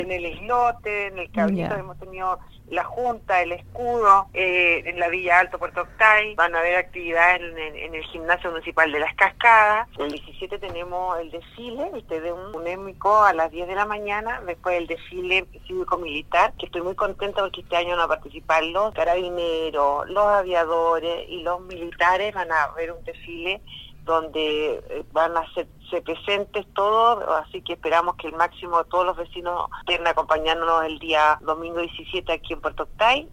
en el islote, en el Cabrito, Ya. hemos tenido la Junta, el Escudo, en la Villa Alto, Puerto Octay. Van a haber actividades en el Gimnasio Municipal de las Cascadas. El 17 tenemos el desfile, de un émico a las 10 de la mañana, después el desfile cívico-militar, que estoy muy contenta porque este año van a participar los carabineros, los aviadores y los militares. Van a ver un desfile donde van a ser presentes todos, así que esperamos que el máximo de todos los vecinos estén acompañándonos el día domingo 17 aquí en Puerto Octay.